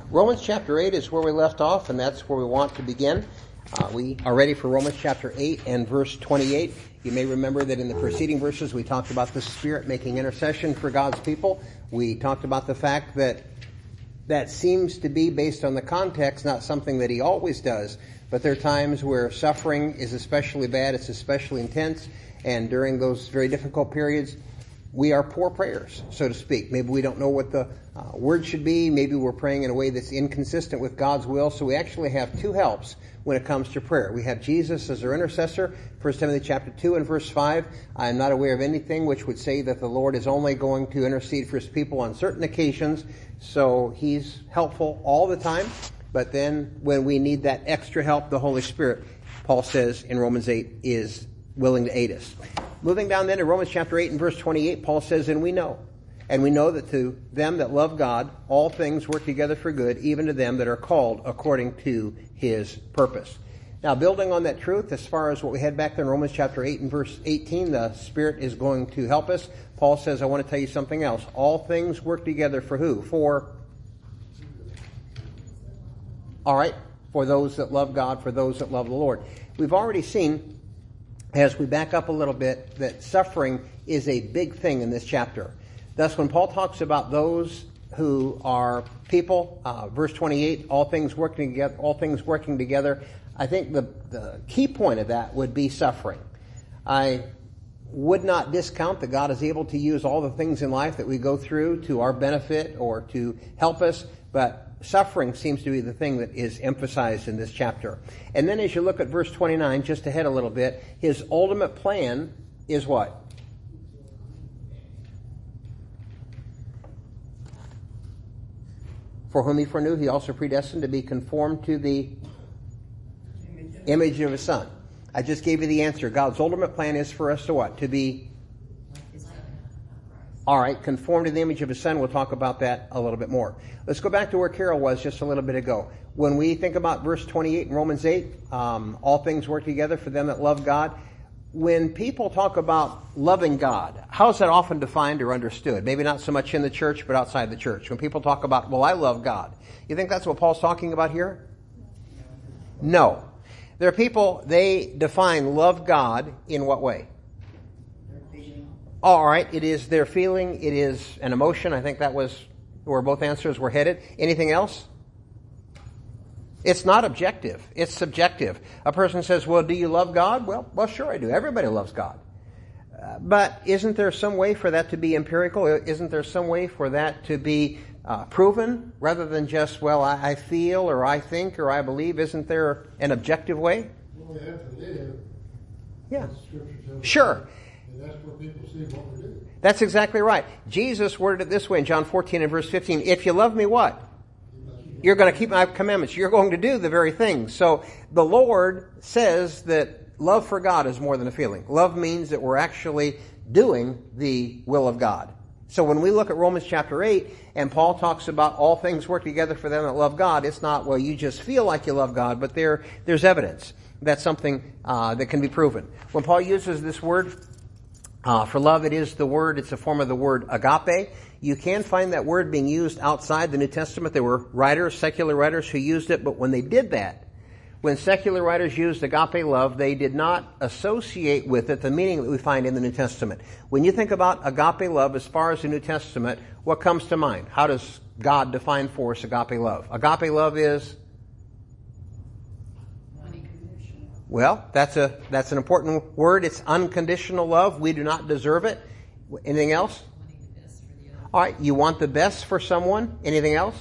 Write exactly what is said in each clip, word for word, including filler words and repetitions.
Romans chapter eight is where we left off, and that's where we want to begin. Uh, we are ready for Romans chapter eight and verse twenty-eight. You may remember that in the preceding verses we talked about the Spirit making intercession for God's people. We talked about the fact that that seems to be, based on the context, not something that he always does. But there are times where suffering is especially bad, it's especially intense, and during those very difficult periods, we are poor prayers, so to speak. Maybe we don't know what the uh, word should be. Maybe we're praying in a way that's inconsistent with God's will. So we actually have two helps when it comes to prayer. We have Jesus as our intercessor. First Timothy chapter two and verse five. I am not aware of anything which would say that the Lord is only going to intercede for his people on certain occasions. So he's helpful all the time. But then when we need that extra help, the Holy Spirit, Paul says in Romans eight, is willing to aid us. Moving down then to Romans chapter eight and verse twenty-eight, Paul says, and we know. And we know that to them that love God, all things work together for good, even to them that are called according to his purpose. Now, building on that truth, as far as what we had back there in Romans chapter eight and verse eighteen, the Spirit is going to help us. Paul says, I want to tell you something else. All things work together for who? For, all right, for those that love God, for those that love the Lord. We've already seen, as we back up a little bit, that suffering is a big thing in this chapter. Thus, when Paul talks about those who are people, uh, verse twenty-eight, all things working together, all things working together, I think the, the key point of that would be suffering. I would not discount that God is able to use all the things in life that we go through to our benefit or to help us, but suffering seems to be the thing that is emphasized in this chapter. And then as you look at verse twenty-nine, just ahead a little bit, his ultimate plan is what? For whom he foreknew, he also predestined to be conformed to the image of his Son. I just gave you the answer. God's ultimate plan is for us to what? To be, all right, conformed to the image of his Son. We'll talk about that a little bit more. Let's go back to where Carol was just a little bit ago. When we think about verse twenty-eight in Romans eight, um, all things work together for them that love God. When people talk about loving God, how is that often defined or understood? Maybe not so much in the church, but outside the church. When people talk about, well, I love God. You think that's what Paul's talking about here? No. There are people, they define love God in what way? All right, it is their feeling, it is an emotion. I think that was where both answers were headed. Anything else? It's not objective. It's subjective. A person says, well, do you love God? Well, well, sure I do. Everybody loves God. Uh, but isn't there some way for that to be empirical? Isn't there some way for that to be uh, proven rather than just, well, I, I feel or I think or I believe? Isn't there an objective way? Well, we have to live. Yeah. Scripture Sure. And that's where people see what we do. That's exactly right. Jesus worded it this way in John fourteen and verse fifteen. If you love me, what? You're going to keep my commandments. You're going to do the very thing. So the Lord says that love for God is more than a feeling. Love means that we're actually doing the will of God. So when we look at Romans chapter eight and Paul talks about all things work together for them that love God, it's not, well, you just feel like you love God, but there, there's evidence. That's something uh, that can be proven. When Paul uses this word uh, for love, it is the word, it's a form of the word agape. You can find that word being used outside the New Testament. There were writers, secular writers, who used it, but when they did that, when secular writers used agape love, they did not associate with it the meaning that we find in the New Testament. When you think about agape love as far as the New Testament, what comes to mind? How does God define for us agape love? Agape love is? Unconditional. Well, that's a that's an important word. It's unconditional love. We do not deserve it. Anything else? All right, you want the best for someone. Anything else?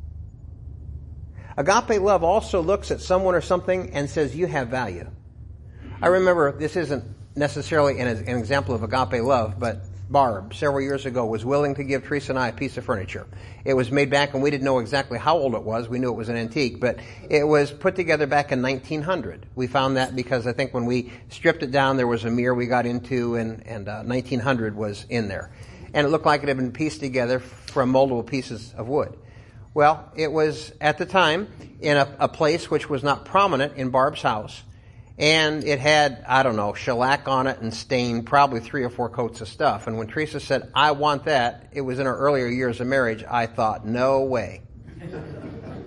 Agape love also looks at someone or something and says, you have value. I remember, this isn't necessarily an, an example of agape love, but Barb, several years ago, was willing to give Teresa and I a piece of furniture. It was made back, and we didn't know exactly how old it was. We knew it was an antique, but it was put together back in nineteen hundred. We found that because I think when we stripped it down, there was a mirror we got into, and, and uh, nineteen hundred was in there. And it looked like it had been pieced together from multiple pieces of wood. Well, it was at the time in a, a place which was not prominent in Barb's house. And it had, I don't know, shellac on it and stained probably three or four coats of stuff. And when Teresa said, I want that, it was in our earlier years of marriage, I thought, no way.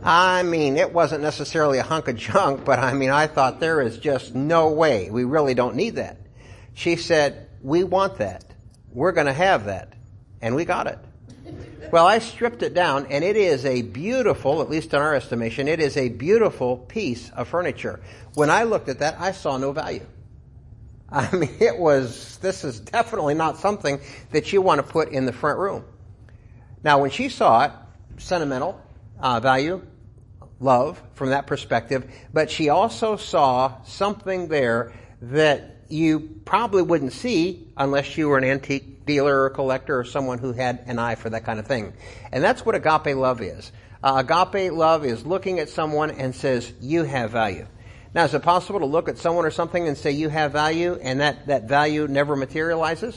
I mean, it wasn't necessarily a hunk of junk, but I mean, I thought there is just no way. We really don't need that. She said, we want that. We're going to have that. And we got it. Well, I stripped it down, and it is a beautiful, at least in our estimation, it is a beautiful piece of furniture. When I looked at that, I saw no value. I mean, it was, this is definitely not something that you want to put in the front room. Now, when she saw it, sentimental uh, value, love from that perspective, but she also saw something there that you probably wouldn't see unless you were an antique dealer or collector or someone who had an eye for that kind of thing. And that's what agape love is. Uh, agape love is looking at someone and says, you have value. Now, is it possible to look at someone or something and say you have value and that, that value never materializes?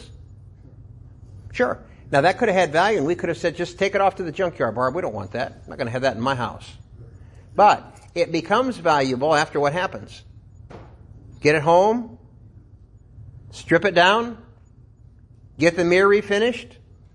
Sure. Now, that could have had value and we could have said, just take it off to the junkyard, Barb. We don't want that. I'm not going to have that in my house. But it becomes valuable after what happens. Get it home, strip it down, get the mirror refinished,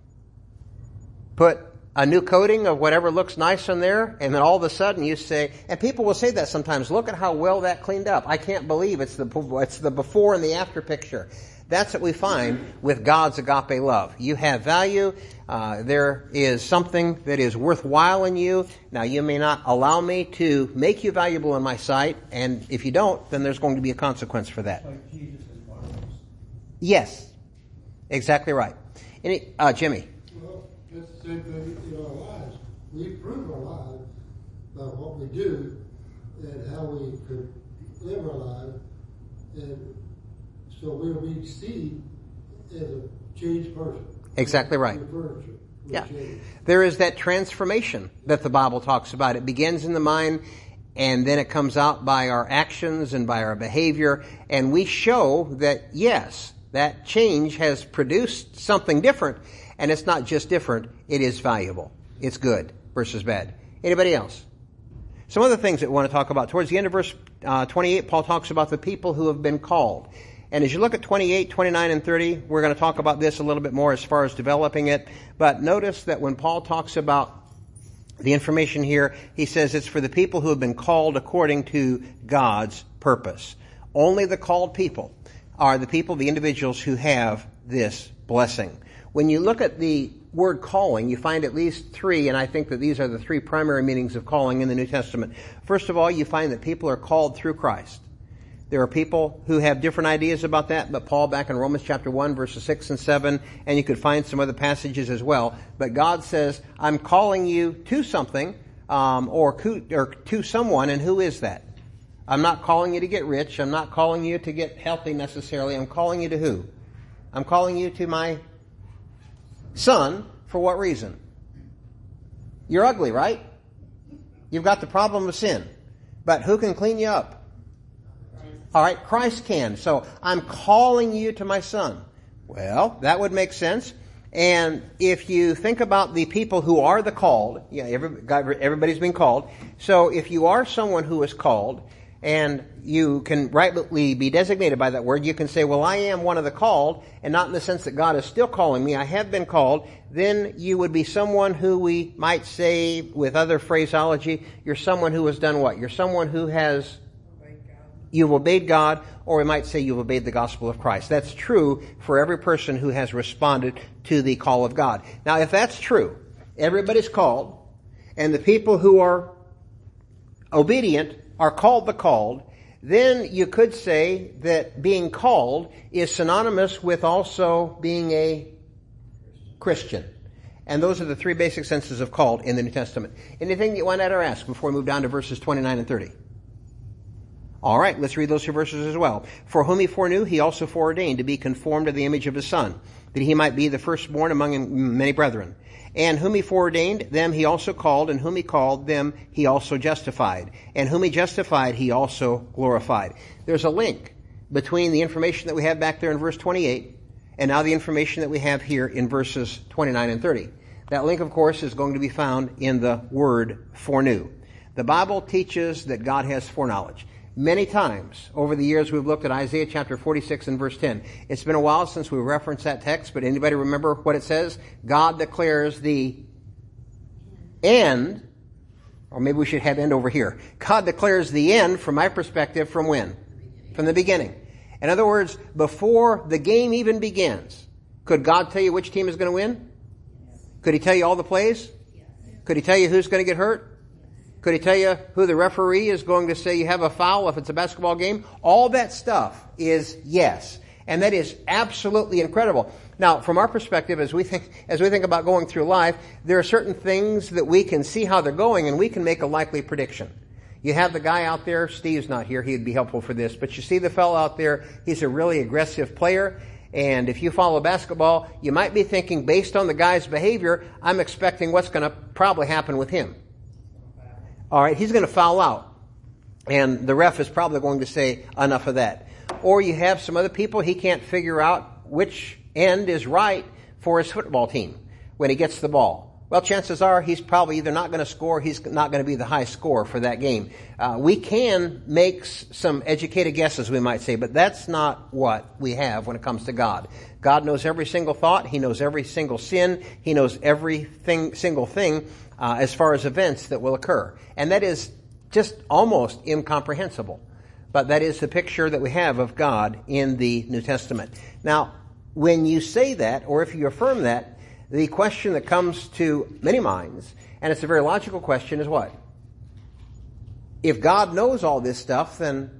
put a new coating of whatever looks nice on there, and then all of a sudden you say, and people will say that sometimes, look at how well that cleaned up. I can't believe it's the, it's the before and the after picture. That's what we find with God's agape love. You have value. Uh, there is something that is worthwhile in you. Now, you may not allow me to make you valuable in my sight, and if you don't, then there's going to be a consequence for that. Like Jesus and Barnabas. Yes, exactly right. Any, uh, Jimmy. Well, it's the same thing in our lives. We prove our lives by what we do and how we could live our lives, and so we'll be seen as a changed person. Exactly right. Furniture. Yeah. There is that transformation that the Bible talks about. It begins in the mind, and then it comes out by our actions and by our behavior. And we show that, yes, that change has produced something different. And it's not just different, it is valuable. It's good versus bad. Anybody else? Some other things that we want to talk about. Towards the end of verse uh, twenty-eight, Paul talks about the people who have been called. And as you look at twenty-eight, twenty-nine, and thirty, we're going to talk about this a little bit more as far as developing it. But notice that when Paul talks about the information here, he says it's for the people who have been called according to God's purpose. Only the called people are the people, the individuals who have this blessing. When you look at the word calling, you find at least three, and I think that these are the three primary meanings of calling in the New Testament. First of all, you find that people are called through Christ. There are people who have different ideas about that, but Paul back in Romans chapter one, verses six and seven, and you could find some other passages as well. But God says, I'm calling you to something, um, or, to, or to someone, and who is that? I'm not calling you to get rich. I'm not calling you to get healthy necessarily. I'm calling you to who? I'm calling you to my son. For what reason? You're ugly, right? You've got the problem of sin. But who can clean you up? All right, Christ can. So I'm calling you to my son. Well, that would make sense. And if you think about the people who are the called, yeah, every, everybody's been called. So if you are someone who is called, and you can rightly be designated by that word, you can say, well, I am one of the called, and not in the sense that God is still calling me. I have been called. Then you would be someone who we might say, with other phraseology, you're someone who has done what? You're someone who has... You've obeyed God, or we might say you've obeyed the gospel of Christ. That's true for every person who has responded to the call of God. Now, if that's true, everybody's called, and the people who are obedient are called the called, then you could say that being called is synonymous with also being a Christian. And those are the three basic senses of called in the New Testament. Anything you want to add or ask before we move down to verses twenty-nine and thirty? All right, let's read those two verses as well. For whom he foreknew, he also foreordained to be conformed to the image of his Son, that he might be the firstborn among many brethren. And whom he foreordained, them he also called, and whom he called, them he also justified. And whom he justified, he also glorified. There's a link between the information that we have back there in verse twenty-eight, and now the information that we have here in verses twenty-nine and thirty. That link, of course, is going to be found in the word foreknew. The Bible teaches that God has foreknowledge. Many times over the years we've looked at Isaiah chapter forty-six and verse ten. It's been a while since we referenced that text, but anybody remember what it says? God declares the end Or maybe we should have end over here. God declares the end, from my perspective, from when? From the beginning. In other words, before the game even begins, could God tell you which team is going to win? Could he tell you all the plays? Could he tell you who's going to get hurt? Could he tell you who the referee is going to say you have a foul if it's a basketball game? All that stuff is yes. And that is absolutely incredible. Now, from our perspective, as we think, as we think about going through life, there are certain things that we can see how they're going and we can make a likely prediction. You have the guy out there, Steve's not here, he'd be helpful for this, but you see the fellow out there, he's a really aggressive player, and if you follow basketball, you might be thinking, based on the guy's behavior, I'm expecting what's going to probably happen with him. All right, he's going to foul out. And the ref is probably going to say, enough of that. Or you have some other people, he can't figure out which end is right for his football team when he gets the ball. Well, chances are he's probably either not going to score, he's not going to be the high scorer for that game. Uh, we can make s- some educated guesses, we might say, but that's not what we have when it comes to God. God knows every single thought. He knows every single sin. He knows every thing, single thing uh, as far as events that will occur. And that is just almost incomprehensible. But that is the picture that we have of God in the New Testament. Now, when you say that, or if you affirm that, the question that comes to many minds, and it's a very logical question, is what? If God knows all this stuff, then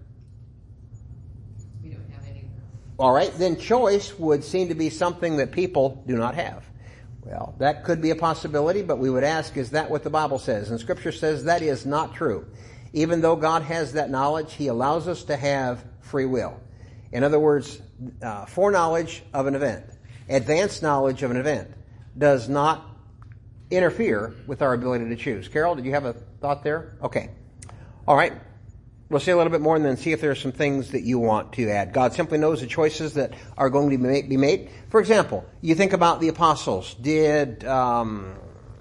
we don't have any. All right, then choice would seem to be something that people do not have. Well, that could be a possibility, but we would ask, is that what the Bible says? And Scripture says that is not true. Even though God has that knowledge, He allows us to have free will. In other words, uh, foreknowledge of an event, advanced knowledge of an event, does not interfere with our ability to choose. Carol, did you have a thought there? Okay. All right. We'll say a little bit more and then see if there are some things that you want to add. God simply knows the choices that are going to be made. For example, you think about the apostles. Did um,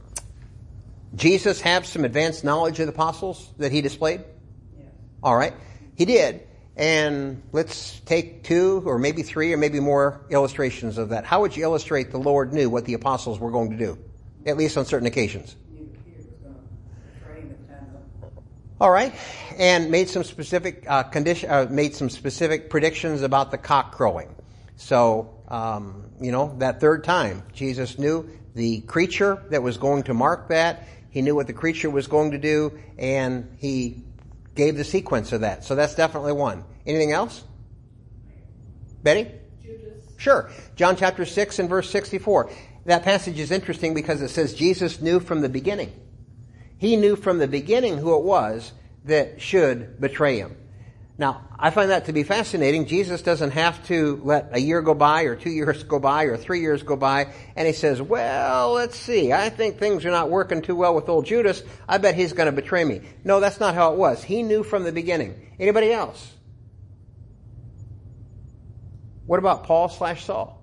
Jesus have some advanced knowledge of the apostles that He displayed? Yeah. All right. He did. And let's take two or maybe three or maybe more illustrations of that. How would you illustrate the Lord knew what the apostles were going to do, at least on certain occasions? All right, and made some specific uh, condition, uh, made some specific predictions about the cock crowing. So, um, you know, that third time, Jesus knew the creature that was going to mark that. He knew what the creature was going to do, and He gave the sequence of that. So that's definitely one. Anything else? Betty? Judas. Sure. John chapter six and verse sixty-four. That passage is interesting because it says Jesus knew from the beginning. He knew from the beginning who it was that should betray Him. Now, I find that to be fascinating. Jesus doesn't have to let a year go by or two years go by or three years go by, and He says, well, let's see, I think things are not working too well with old Judas. I bet he's going to betray me. No, that's not how it was. He knew from the beginning. Anybody else? What about Paul slash Saul?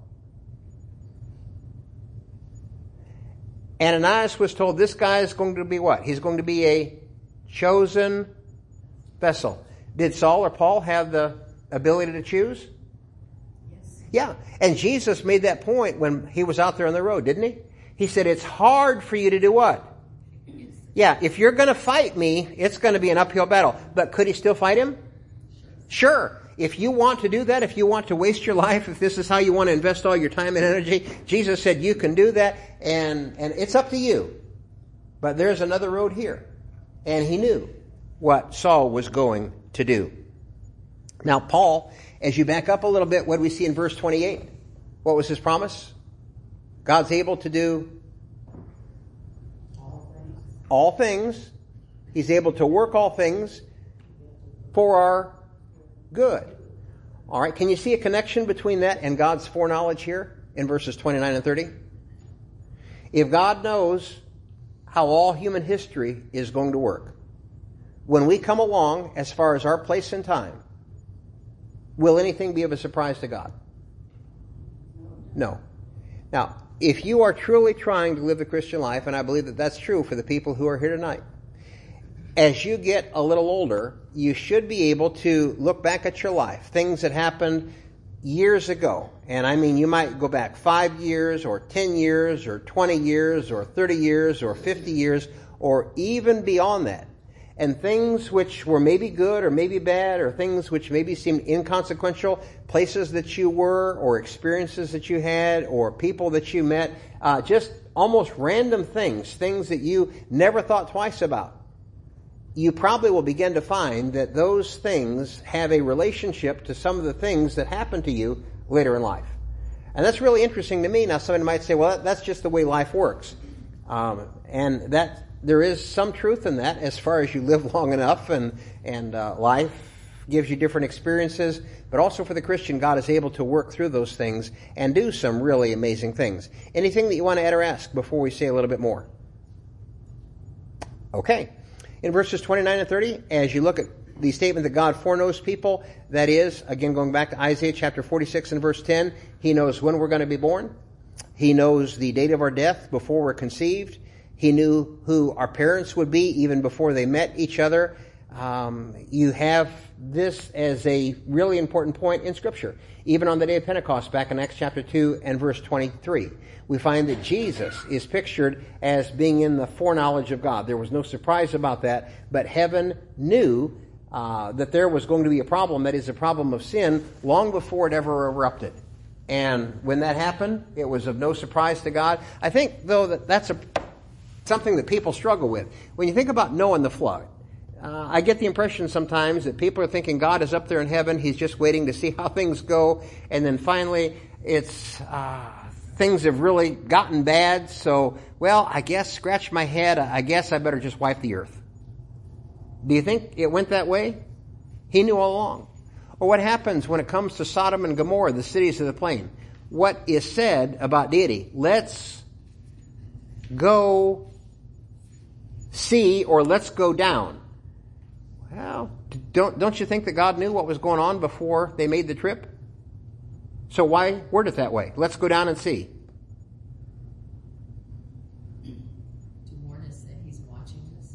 Ananias was told this guy is going to be what? He's going to be a chosen vessel. Did Saul or Paul have the ability to choose? Yes. Yeah. And Jesus made that point when He was out there on the road, didn't He? He said, it's hard for you to do what? Yeah, if you're going to fight me, it's going to be an uphill battle. But could He still fight him? Sure. If you want to do that, if you want to waste your life, if this is how you want to invest all your time and energy, Jesus said you can do that, and, and it's up to you. But there's another road here. And He knew what Saul was going to do. Now, Paul, as you back up a little bit, what do we see in verse twenty-eight? What was his promise? God's able to do All things. all things. He's able to work all things for our good. All right, can you see a connection between that and God's foreknowledge here in verses twenty-nine and thirty? If God knows how all human history is going to work, when we come along as far as our place in time, will anything be of a surprise to God? No. Now, if you are truly trying to live the Christian life, and I believe that that's true for the people who are here tonight, as you get a little older, you should be able to look back at your life, things that happened years ago. And I mean, you might go back five years or ten years or twenty years or thirty years or fifty years, or even beyond that. And things which were maybe good or maybe bad, or things which maybe seemed inconsequential, places that you were, or experiences that you had, or people that you met, uh, just almost random things, things that you never thought twice about. You probably will begin to find that those things have a relationship to some of the things that happen to you later in life. And that's really interesting to me. Now, somebody might say, well, that's just the way life works. Um, and that there is some truth in that as far as you live long enough, and, and uh, life gives you different experiences. But also for the Christian, God is able to work through those things and do some really amazing things. Anything that you want to add or ask before we say a little bit more? Okay. In verses twenty-nine and thirty, as you look at the statement that God foreknows people, that is, again, going back to Isaiah chapter forty-six and verse ten, He knows when we're going to be born. He knows the date of our death before we're conceived. He knew who our parents would be even before they met each other. Um, you have this as a really important point in Scripture. Even on the day of Pentecost, back in Acts chapter two and verse twenty-three, we find that Jesus is pictured as being in the foreknowledge of God. There was no surprise about that, but heaven knew uh, that there was going to be a problem, that is a problem of sin, long before it ever erupted. And when that happened, it was of no surprise to God. I think, though, that that's a, something that people struggle with. When you think about Noah and the flood, Uh, I get the impression sometimes that people are thinking God is up there in heaven. He's just waiting to see how things go. And then finally, it's uh, things have really gotten bad. So, well, I guess, scratch my head, I guess I better just wipe the earth. Do you think it went that way? He knew all along. Or what happens when it comes to Sodom and Gomorrah, the cities of the plain? What is said about deity? Let's go see, or let's go down. Well, don't don't you think that God knew what was going on before they made the trip? So why word it that way? Let's go down and see. To warn us that He's watching us.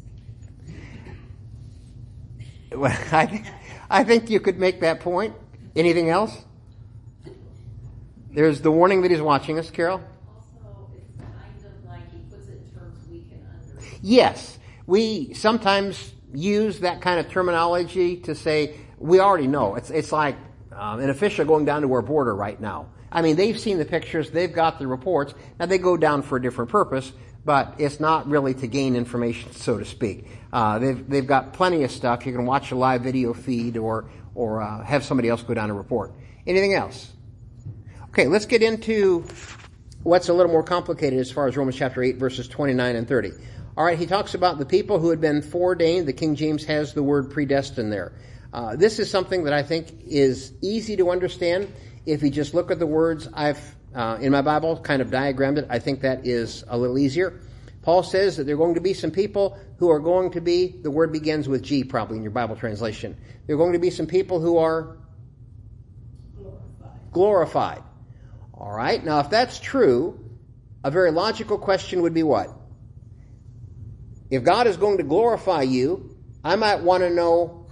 Well, I, th- I think you could make that point. Anything else? There's the warning that He's watching us, Carol. Also, it's kind of like He puts it in terms we can understand. Yes, we sometimes use that kind of terminology to say, we already know. It's it's like um, an official going down to our border right now. I mean, they've seen the pictures, they've got the reports. Now, they go down for a different purpose, but it's not really to gain information, so to speak. Uh, they've they've got plenty of stuff. You can watch a live video feed, or, or uh, have somebody else go down and report. Anything else? Okay, let's get into what's a little more complicated as far as Romans chapter eight, verses twenty-nine and thirty. All right, he talks about the people who had been foreordained. The King James has the word predestined there. Uh, this is something that I think is easy to understand. If you just look at the words I've, uh, in my Bible, kind of diagrammed it, I think that is a little easier. Paul says that there are going to be some people who are going to be, the word begins with G probably in your Bible translation. There are going to be some people who are glorified. glorified. All right, now if that's true, a very logical question would be what? If God is going to glorify you, I might want to know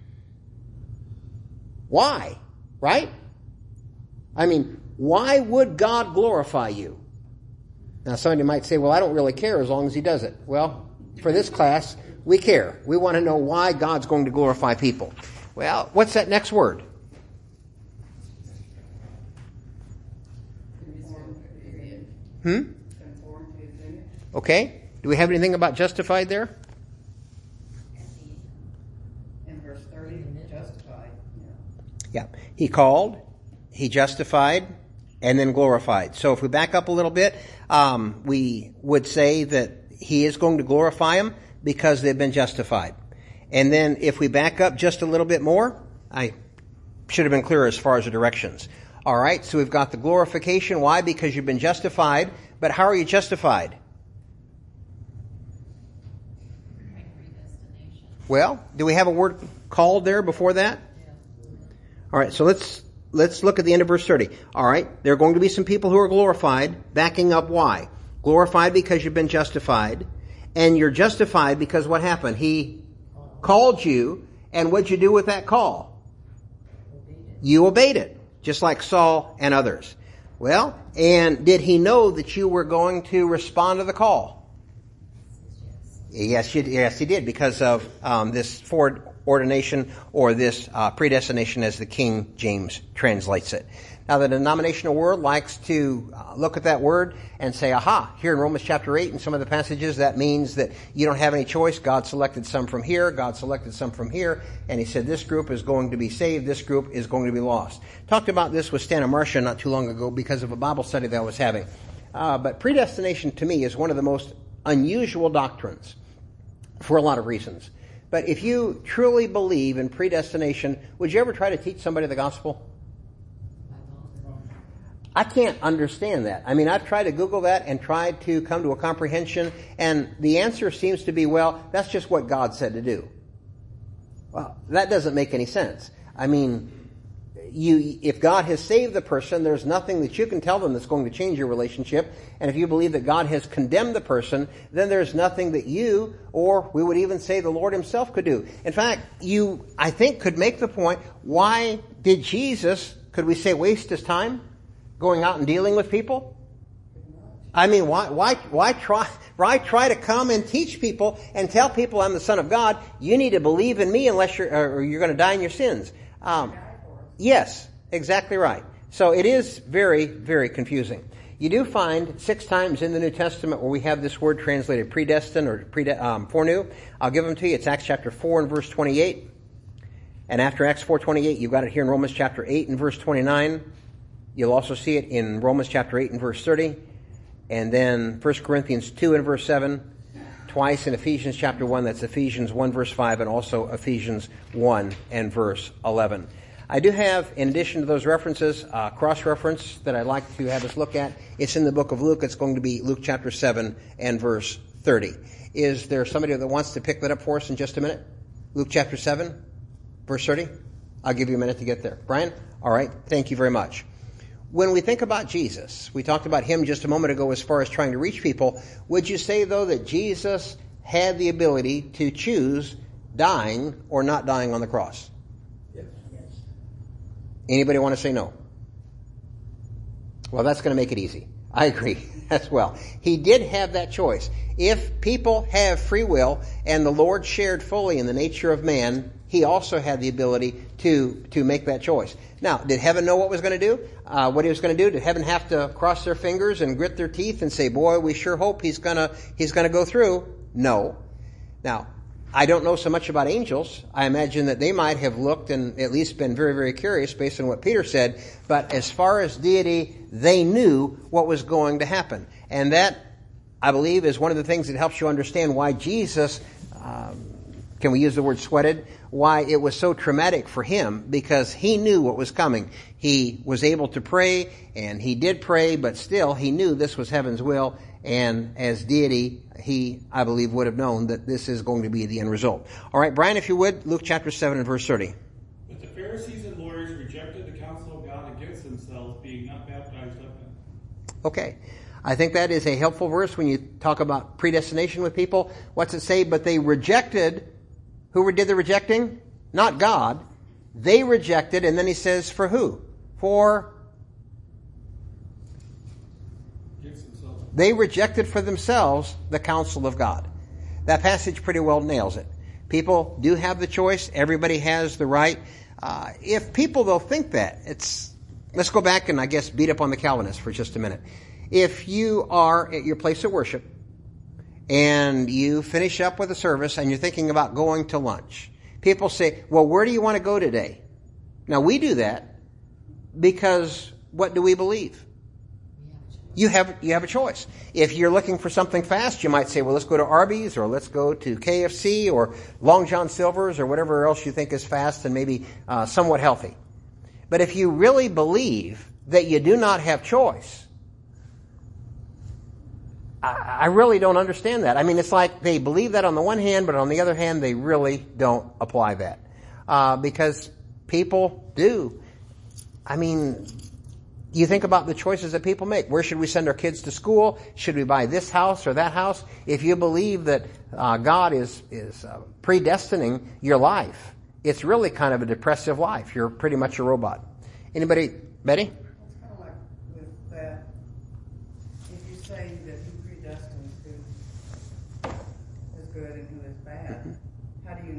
why, right? I mean, why would God glorify you? Now, somebody might say, well, I don't really care as long as He does it. Well, for this class, we care. We want to know why God's going to glorify people. Well, what's that next word? Hmm? Okay. Do we have anything about justified there? In verse thirty, justified. Yeah. He called, He justified, and then glorified. So if we back up a little bit, um, we would say that He is going to glorify them because they've been justified. And then if we back up just a little bit more, I should have been clearer as far as the directions. All right, so we've got the glorification. Why? Because you've been justified. But how are you justified? Well, do we have a word called there before that? All right, so let's let's look at the end of verse thirty. All right, there are going to be some people who are glorified. Backing up, why? Glorified because you've been justified. And you're justified because what happened? He called you, and what'd you do with that call? You obeyed it, just like Saul and others. Well, and did He know that you were going to respond to the call? Yes, you, yes, he did, because of um, this foreordination or this uh, predestination, as the King James translates it. Now, the denominational world likes to uh, look at that word and say, aha, here in Romans chapter eight and some of the passages, that means that you don't have any choice. God selected some from here, God selected some from here, and he said this group is going to be saved, this group is going to be lost. Talked about this with Stan and Marcia not too long ago because of a Bible study that I was having. Uh, but predestination to me is one of the most unusual doctrines for a lot of reasons. But if you truly believe in predestination, would you ever try to teach somebody the gospel? I can't understand that. I mean, I've tried to Google that and tried to come to a comprehension, and the answer seems to be, well, that's just what God said to do. Well, that doesn't make any sense. I mean, you, if God has saved the person, there's nothing that you can tell them that's going to change your relationship. And if you believe that God has condemned the person, then there's nothing that you, or we would even say the Lord himself, could do. In fact, you, I think, could make the point, why did Jesus, could we say, waste his time going out and dealing with people? I mean, why, why, why try, why try to come and teach people and tell people I'm the Son of God? You need to believe in me unless you're, or you're going to die in your sins. Um, yes, exactly right. So it is very, very confusing. You do find six times in the New Testament where we have this word translated predestined or prede- um, foreknew. I'll give them to you. It's Acts chapter four and verse twenty-eight. And after Acts four twenty-eight, you've got it here in Romans chapter eight and verse twenty-nine. You'll also see it in Romans chapter eight and verse thirty, and then First Corinthians two and verse seven, twice in Ephesians chapter one, that's Ephesians one verse five, and also Ephesians one and verse eleven. I do have, in addition to those references, a cross-reference that I'd like to have us look at. It's in the book of Luke. It's going to be Luke chapter seven and verse thirty. Is there somebody that wants to pick that up for us in just a minute? Luke chapter seven, verse thirty? I'll give you a minute to get there. Brian? All right. Thank you very much. When we think about Jesus, we talked about him just a moment ago as far as trying to reach people. Would you say, though, that Jesus had the ability to choose dying or not dying on the cross? Yes. Anybody want to say no? Well, that's going to make it easy. I agree as well. He did have that choice. If people have free will and the Lord shared fully in the nature of man, he also had the ability to, to make that choice. Now, did heaven know what was going to do? Uh, what he was going to do? Did heaven have to cross their fingers and grit their teeth and say, boy, we sure hope he's going to, he's going to go through? No. Now, I don't know so much about angels. I imagine that they might have looked and at least been very, very curious based on what Peter said. But as far as deity, they knew what was going to happen. And that, I believe, is one of the things that helps you understand why Jesus, um, can we use the word sweated? Why it was so traumatic for him, because he knew what was coming. He was able to pray, and he did pray, but still he knew this was heaven's will. And as deity, he, I believe, would have known that this is going to be the end result. All right, Brian, if you would, Luke chapter seven and verse thirty. But the Pharisees and lawyers rejected the counsel of God against themselves, being not baptized of him. Okay. I think that is a helpful verse when you talk about predestination with people. What's it say? But they rejected. Who did the rejecting? Not God. They rejected, and then he says, for who? For... They rejected for themselves the counsel of God. That passage pretty well nails it. People do have the choice. Everybody has the right. Uh, if people, though, think that, it's... Let's go back and, I guess, beat up on the Calvinists for just a minute. If you are at your place of worship, and you finish up with a service and you're thinking about going to lunch, people say, well, where do you want to go today? Now, we do that because what do we believe? You have you have a choice. If you're looking for something fast, you might say, well, let's go to Arby's, or let's go to K F C, or Long John Silver's, or whatever else you think is fast and maybe uh, somewhat healthy. But if you really believe that you do not have choice, I really don't understand that. I mean, it's like they believe that on the one hand, but on the other hand, they really don't apply that. Uh, because people do. I mean, you think about the choices that people make. Where should we send our kids to school? Should we buy this house or that house? If you believe that uh, God is, is uh, predestining your life, it's really kind of a depressive life. You're pretty much a robot. Anybody? Betty? It's kind of like with that. If you say that he predestines who is good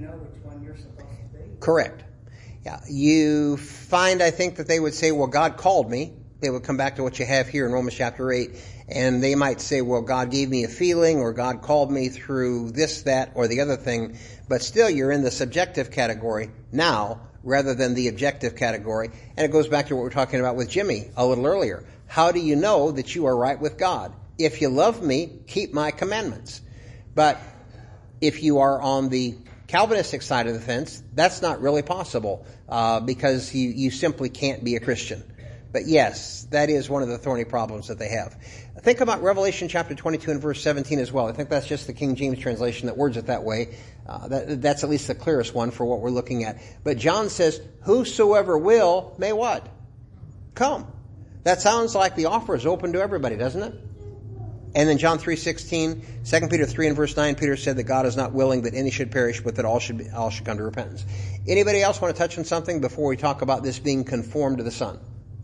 know which one you're supposed to be. Correct. Yeah. You find, I think, that they would say, well, God called me. They would come back to what you have here in Romans chapter eight, and they might say, well, God gave me a feeling, or God called me through this, that, or the other thing. But still, you're in the subjective category now, rather than the objective category. And it goes back to what we were talking about with Jimmy a little earlier. How do you know that you are right with God? If you love me, keep my commandments. But if you are on the Calvinistic side of the fence, that's not really possible, uh, because you, you simply can't be a Christian. But yes, that is one of the thorny problems that they have. Think about Revelation chapter twenty-two and verse seventeen as well. I think that's just the King James translation that words it that way. Uh, that, that's at least the clearest one for what we're looking at. But John says, whosoever will may what? Come. That sounds like the offer is open to everybody, doesn't it? And then John three sixteen, Second Peter three and verse nine, Peter said that God is not willing that any should perish, but that all should be, all should come to repentance. Anybody else want to touch on something before we talk about this being conformed to the Son?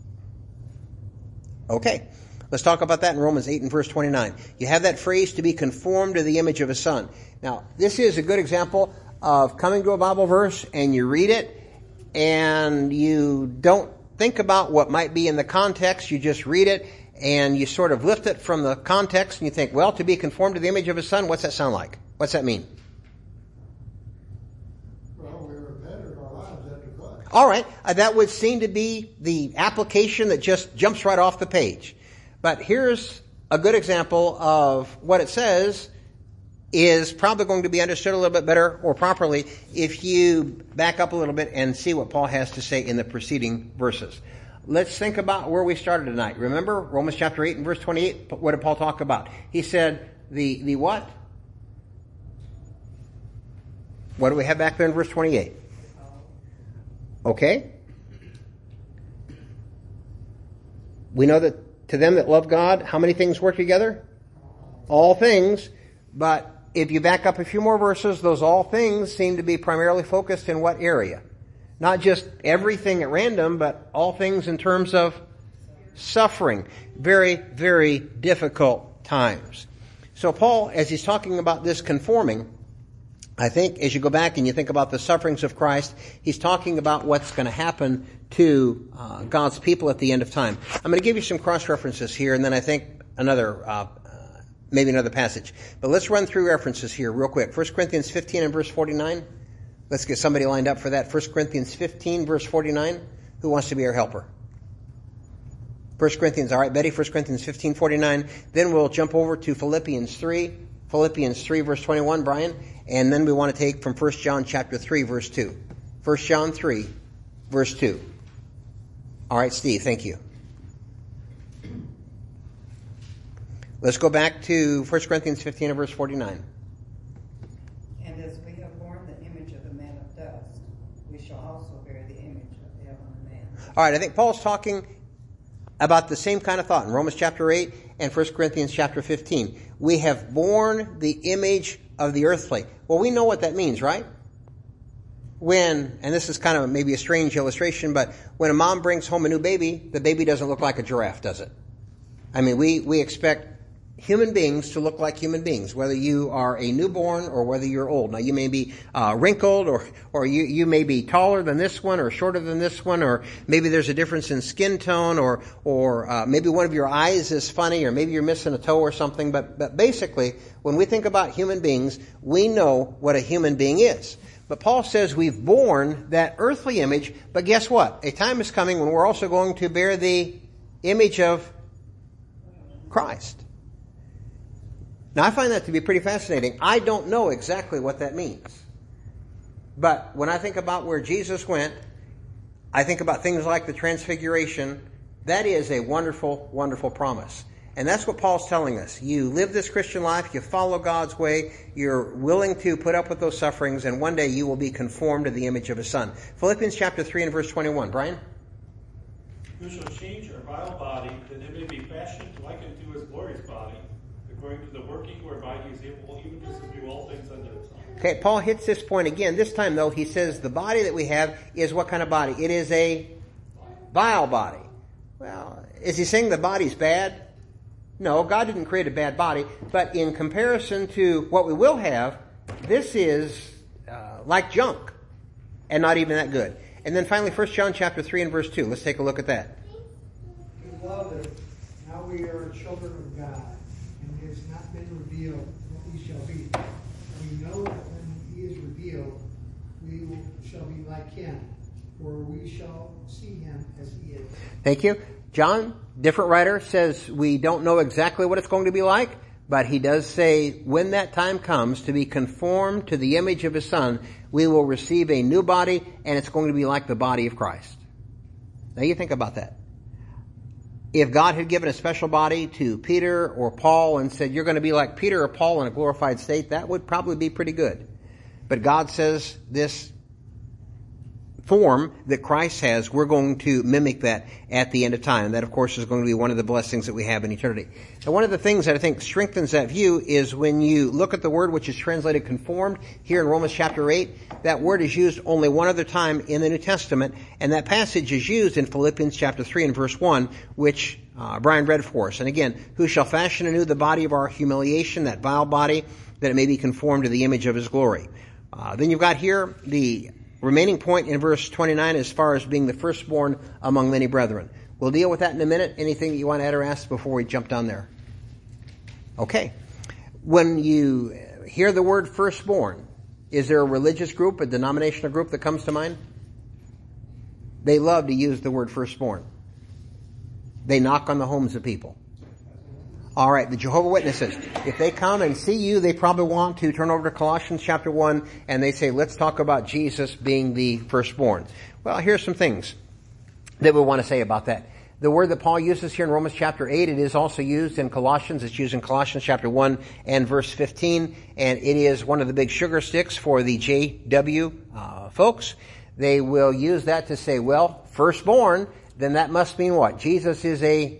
Okay. Let's talk about that in Romans eight and verse twenty-nine. You have that phrase, to be conformed to the image of His Son. Now, this is a good example of coming to a Bible verse and you read it and you don't think about what might be in the context. You just read it and you sort of lift it from the context and you think, well, to be conformed to the image of His Son, what's that sound like? What's that mean? Well, we repented our lives after Christ. All right. Uh, that would seem to be the application that just jumps right off the page. But here's a good example of what it says is probably going to be understood a little bit better or properly if you back up a little bit and see what Paul has to say in the preceding verses. Let's think about where we started tonight. Remember Romans chapter eight and verse twenty-eight? What did Paul talk about? He said the, the what? What do we have back there in verse twenty-eight? Okay. We know that to them that love God, how many things work together? All things. But if you back up a few more verses, those all things seem to be primarily focused in what area? Not just everything at random, but all things in terms of suffering. Very, very difficult times. So Paul, as he's talking about this conforming, I think as you go back and you think about the sufferings of Christ, he's talking about what's going to happen to uh, God's people at the end of time. I'm going to give you some cross-references here, and then I think another, uh, maybe another passage. But let's run through references here real quick. First Corinthians fifteen and verse forty-nine. Let's get somebody lined up for that. First Corinthians fifteen, verse forty-nine. Who wants to be our helper? First Corinthians, all right, Betty, First Corinthians fifteen, forty-nine. Then we'll jump over to Philippians three. Philippians three, verse twenty-one, Brian. And then we want to take from First John chapter three, verse two. First John three, verse two. All right, Steve, thank you. Let's go back to First Corinthians fifteen and verse forty-nine. And as we have borne the image of the man of dust, we shall also bear the image of the heavenly man. All right, I think Paul's talking about the same kind of thought in Romans chapter eight and First Corinthians chapter fifteen. We have borne the image of the earthly. Well, we know what that means, right? When, and this is kind of maybe a strange illustration, but when a mom brings home a new baby, the baby doesn't look like a giraffe, does it? I mean, we, we expect human beings to look like human beings, whether you are a newborn or whether you're old. Now, you may be uh, wrinkled, or or you, you may be taller than this one or shorter than this one, or maybe there's a difference in skin tone, or or uh, maybe one of your eyes is funny, or maybe you're missing a toe or something. But, but basically, when we think about human beings, we know what a human being is. But Paul says we've borne that earthly image, but guess what? A time is coming when we're also going to bear the image of Christ. Now, I find that to be pretty fascinating. I don't know exactly what that means. But when I think about where Jesus went, I think about things like the Transfiguration. That is a wonderful, wonderful promise. And that's what Paul's telling us. You live this Christian life, you follow God's way, you're willing to put up with those sufferings, and one day you will be conformed to the image of His Son. Philippians chapter three and verse twenty-one. Brian? Who shall change our vile body, that it may be fashioned like unto His glorious body, according to the working whereby He is able even to subdue all things unto Himself. Okay, Paul hits this point again. This time, though, he says the body that we have is what kind of body? It is a vile body. Well, is he saying the body's bad? No, God didn't create a bad body. But in comparison to what we will have, this is uh, like junk and not even that good. And then finally, First John chapter three and verse two. Let's take a look at that. Beloved, now we are children of God, and it has not been revealed what we shall be. We know that when he is revealed, we will, shall be like him, for we shall see him as he is. Thank you. John, different writer, says we don't know exactly what it's going to be like, but he does say when that time comes to be conformed to the image of his Son, we will receive a new body, and it's going to be like the body of Christ. Now you think about that. If God had given a special body to Peter or Paul and said, you're going to be like Peter or Paul in a glorified state, that would probably be pretty good. But God says this form that Christ has, we're going to mimic that at the end of time. And that, of course, is going to be one of the blessings that we have in eternity. Now, one of the things that I think strengthens that view is when you look at the word which is translated conformed here in Romans chapter eight, that word is used only one other time in the New Testament, and that passage is used in Philippians chapter three and verse one, which uh, Brian read for us. And again, who shall fashion anew the body of our humiliation, that vile body, that it may be conformed to the image of his glory. Uh, then you've got here the remaining point in verse twenty-nine as far as being the firstborn among many brethren. We'll deal with that in a minute. Anything that you want to add or ask before we jump down there? Okay. When you hear the word firstborn, is there a religious group, a denominational group that comes to mind? They love to use the word firstborn. They knock on the homes of people. All right, the Jehovah's Witnesses, if they come and see you, they probably want to turn over to Colossians chapter one, and they say, let's talk about Jesus being the firstborn. Well, here's some things that we want to say about that. The word that Paul uses here in Romans chapter eight, it is also used in Colossians. It's used in Colossians chapter one and verse fifteen, and it is one of the big sugar sticks for the J W uh, folks. They will use that to say, well, firstborn, then that must mean what? Jesus is a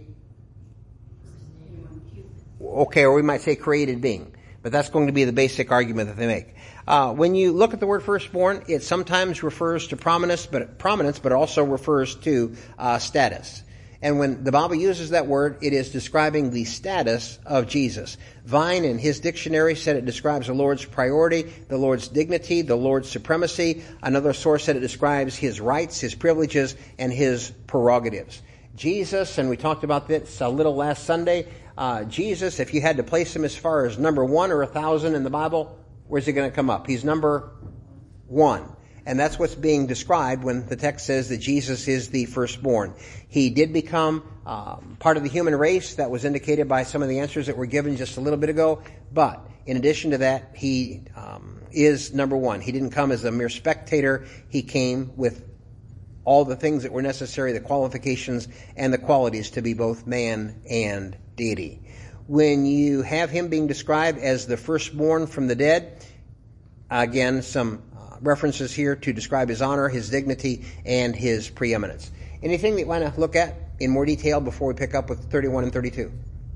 okay, or we might say created being. But that's going to be the basic argument that they make. Uh, when you look at the word firstborn, it sometimes refers to prominence, but prominence, but also refers to uh, status. And when the Bible uses that word, it is describing the status of Jesus. Vine, in his dictionary, said it describes the Lord's priority, the Lord's dignity, the Lord's supremacy. Another source said it describes his rights, his privileges, and his prerogatives. Jesus, and we talked about this a little last Sunday, Uh, Jesus, if you had to place him as far as number one or a thousand in the Bible, where's he going to come up? He's number one. And that's what's being described when the text says that Jesus is the firstborn. He did become um, part of the human race. That was indicated by some of the answers that were given just a little bit ago. But in addition to that, he um, is number one. He didn't come as a mere spectator. He came with all the things that were necessary, the qualifications and the qualities to be both man and deity. When you have him being described as the firstborn from the dead, again, some uh, references here to describe his honor, his dignity, and his preeminence. Anything that you want to look at in more detail before we pick up with thirty-one and thirty-two?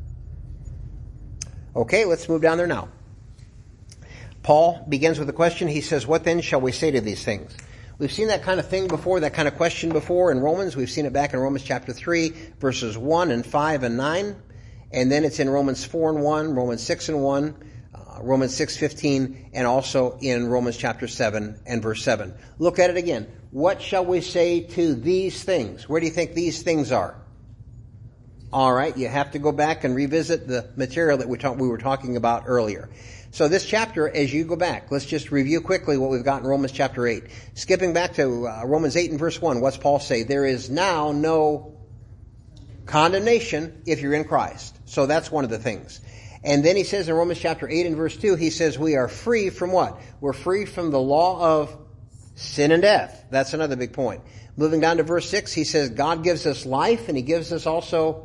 Okay, let's move down there now. Paul begins with a question. He says, what then shall we say to these things? We've seen that kind of thing before, that kind of question before in Romans. We've seen it back in Romans chapter three, verses one and five and nine. And then it's in Romans four and one, Romans six and one, uh, Romans six fifteen, and also in Romans chapter seven and verse seven. Look at it again. What shall we say to these things? Where do you think these things are? All right, you have to go back and revisit the material that we, talk, we were talking about earlier. So this chapter, as you go back, let's just review quickly what we've got in Romans chapter eight. Skipping back to uh, Romans eight and verse one, what's Paul say? There is now no condemnation if you're in Christ. So that's one of the things. And then he says in Romans chapter eight and verse two, he says we are free from what? We're free from the law of sin and death. That's another big point. Moving down to verse six, he says God gives us life and he gives us also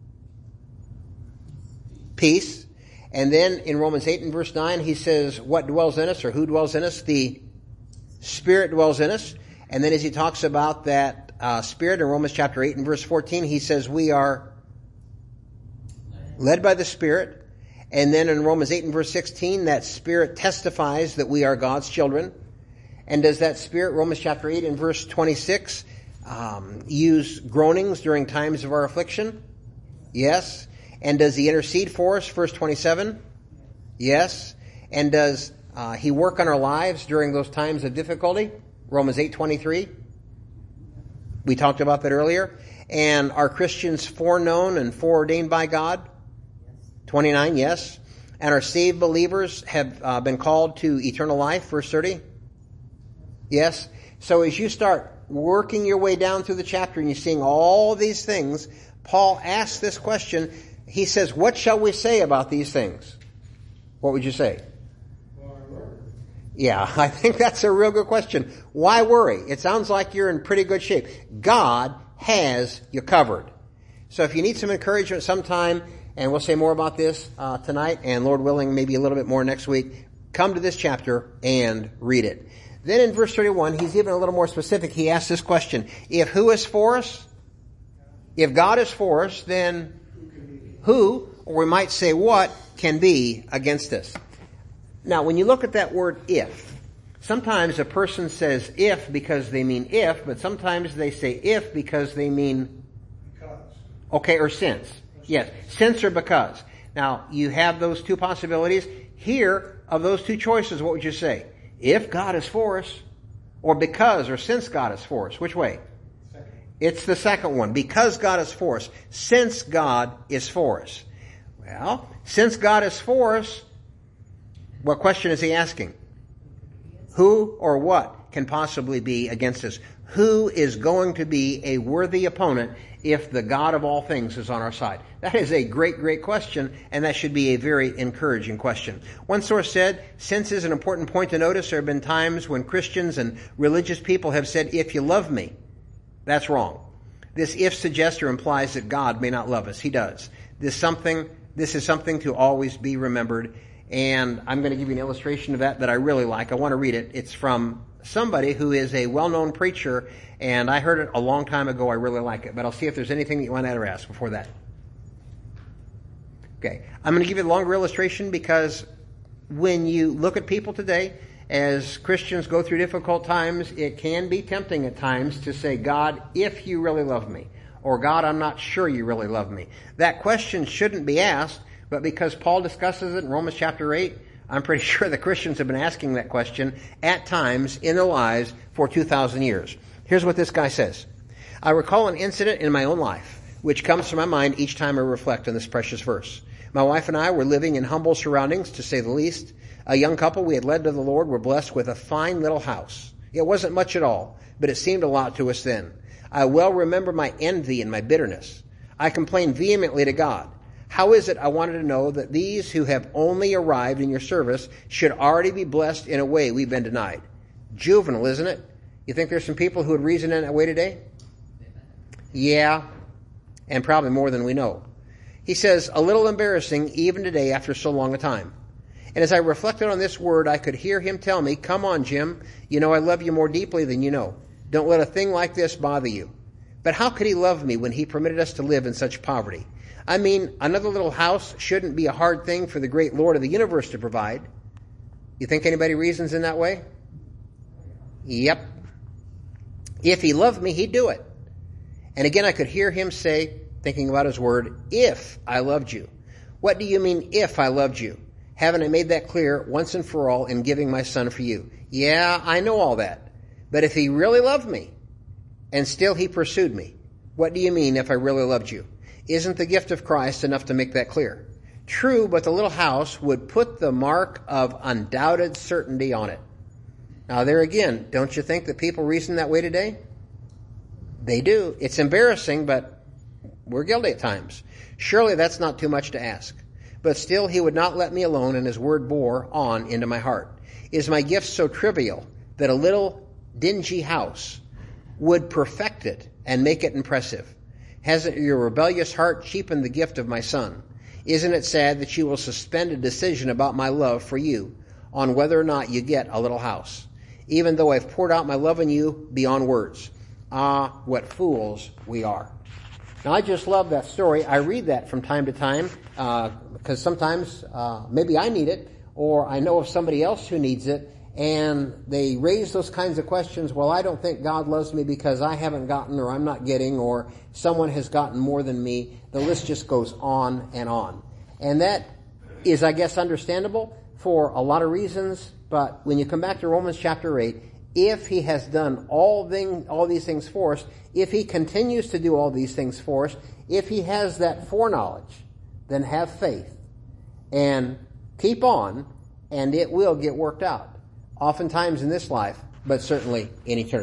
peace. And then in Romans eight and verse nine, he says what dwells in us, or who dwells in us? The Spirit dwells in us. And then as he talks about that uh, Spirit in Romans chapter eight and verse fourteen, he says we are led by the Spirit. And then in Romans eight and verse sixteen, that Spirit testifies that we are God's children. And does that Spirit, Romans chapter eight and verse twenty-six, um, use groanings during times of our affliction? Yes. And does he intercede for us, verse twenty-seven? Yes. And does uh, He work on our lives during those times of difficulty? Romans eight twenty-three. We talked about that earlier. And are Christians foreknown and foreordained by God? twenty-nine, yes. And are saved believers have uh, been called to eternal life, verse thirty? Yes. So as you start working your way down through the chapter and you're seeing all these things, Paul asks this question. He says, what shall we say about these things? What would you say? Yeah, I think that's a real good question. Why worry? It sounds like you're in pretty good shape. God has you covered. So if you need some encouragement sometime, and we'll say more about this uh, tonight, and Lord willing, maybe a little bit more next week, come to this chapter and read it. Then in verse thirty-one, he's even a little more specific. He asks this question. If who is for us? If God is for us, then who, or we might say what, can be against us? Now, when you look at that word if, sometimes a person says if because they mean if, but sometimes they say if because they mean Because. okay, or since. Yes, since or because. Now, you have those two possibilities. Here, of those two choices, what would you say? If God is for us, or because or since God is for us. Which way? Second. It's the second one. Because God is for us. Since God is for us. Well, since God is for us, what question is he asking? Who or what can possibly be against us? Who is going to be a worthy opponent if the God of all things is on our side? That is a great, great question, and that should be a very encouraging question. One source said, since is an important point to notice. There have been times when Christians and religious people have said, if you love me. That's wrong. This if suggests or implies that God may not love us. He does. This something, this is something to always be remembered. And I'm going to give you an illustration of that that I really like. I want to read it. It's from somebody who is a well-known preacher, and I heard it a long time ago. I really like it. But I'll see if there's anything that you want to add or ask before that. Okay. I'm going to give you a longer illustration because when you look at people today, as Christians go through difficult times, it can be tempting at times to say, God, if you really love me, or God, I'm not sure you really love me. That question shouldn't be asked, but because Paul discusses it in Romans chapter eight, I'm pretty sure the Christians have been asking that question at times in their lives for two thousand years. Here's what this guy says. I recall an incident in my own life, which comes to my mind each time I reflect on this precious verse. My wife and I were living in humble surroundings, to say the least. A young couple we had led to the Lord were blessed with a fine little house. It wasn't much at all, but it seemed a lot to us then. I well remember my envy and my bitterness. I complained vehemently to God. How is it, I wanted to know, that these who have only arrived in your service should already be blessed in a way we've been denied? Juvenile, isn't it? You think there's some people who would reason in that way today? Yeah, and probably more than we know. He says, a little embarrassing even today after so long a time. And as I reflected on this word, I could hear him tell me, come on, Jim, you know I love you more deeply than you know. Don't let a thing like this bother you. But how could he love me when he permitted us to live in such poverty? I mean, another little house shouldn't be a hard thing for the great Lord of the universe to provide. You think anybody reasons in that way? Yep. If he loved me, he'd do it. And again, I could hear him say, thinking about his word, if I loved you. What do you mean, if I loved you? Haven't I made that clear once and for all in giving my son for you? Yeah, I know all that. But if he really loved me, and still he pursued me, what do you mean, if I really loved you? Isn't the gift of Christ enough to make that clear? True, but the little house would put the mark of undoubted certainty on it. Now there again, don't you think that people reason that way today? They do. It's embarrassing, but we're guilty at times. Surely that's not too much to ask. But still he would not let me alone, and his word bore on into my heart. Is my gift so trivial that a little dingy house would perfect it and make it impressive? Hasn't your rebellious heart cheapened the gift of my son? Isn't it sad that you will suspend a decision about my love for you on whether or not you get a little house, even though I've poured out my love on you beyond words? Ah, what fools we are. Now, I just love that story. I read that from time to time uh, because sometimes uh, maybe I need it, or I know of somebody else who needs it, and they raise those kinds of questions. Well, I don't think God loves me because I haven't gotten, or I'm not getting, or someone has gotten more than me. The list just goes on and on. And that is, I guess, understandable. for a lot of reasons, but when you come back to Romans chapter eight, if he has done all, thing, all these things for us, if he continues to do all these things for us, if he has that foreknowledge, then have faith and keep on, and it will get worked out. Oftentimes in this life, but certainly in eternity.